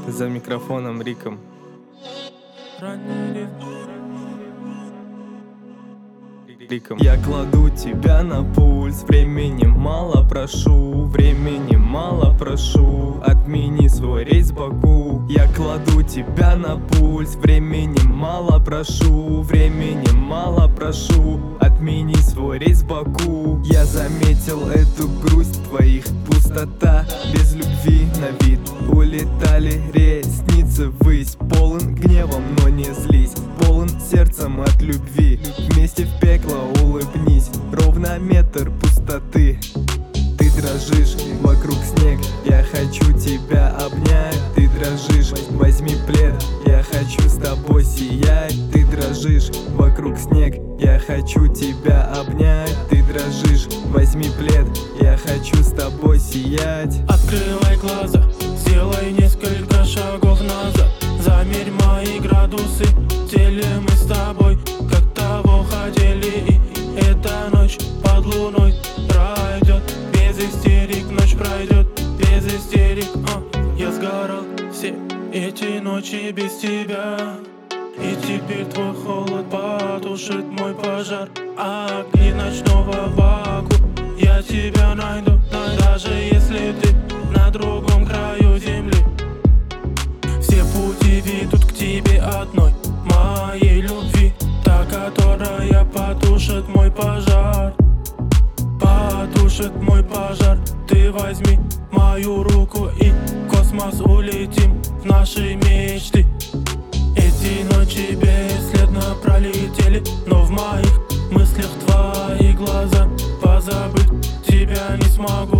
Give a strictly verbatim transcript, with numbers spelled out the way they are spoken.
За микрофоном Риком. Риком. Я кладу тебя на пульс, времени мало прошу, времени мало прошу, отмени свой рейс в Баку. Я кладу тебя на пульс, времени мало прошу, времени мало прошу, отмени свой рейс в Баку. Я заметил эту грусть твоих, пустота без любви на вид. Улетали ресницы ввысь, полон гневом, но не злись, полон сердцем от любви. Вместе в пекло улыбнись, ровно метр пустоты. Ты дрожишь, вокруг снег, я хочу тебя обнять. Ты дрожишь, возьми плед, я хочу с тобой сиять. Ты дрожишь, вокруг снег, я хочу тебя обнять. Ты дрожишь, возьми плед, я хочу с тобой сиять. Открывай глаза, сделай несколько шагов назад. Замерь мои градусы, теле мы с тобой, как того хотели. И эта ночь под луной пройдет без истерик, ночь пройдет без истерик. а. Я сгорал все эти ночи без тебя, и теперь твой холод потушит мой пожар. Огни ночного Баку, я тебя найду, даже если ты на другом краю земли. Все пути ведут к тебе одной, моей любви, та, которая потушит мой пожар. Потушит мой пожар. Ты возьми мою руку и в космос улетим, в наши мечты. Эти ночи бесследно пролетели, но в моих мыслях твои глаза, позабыть тебя не смогу.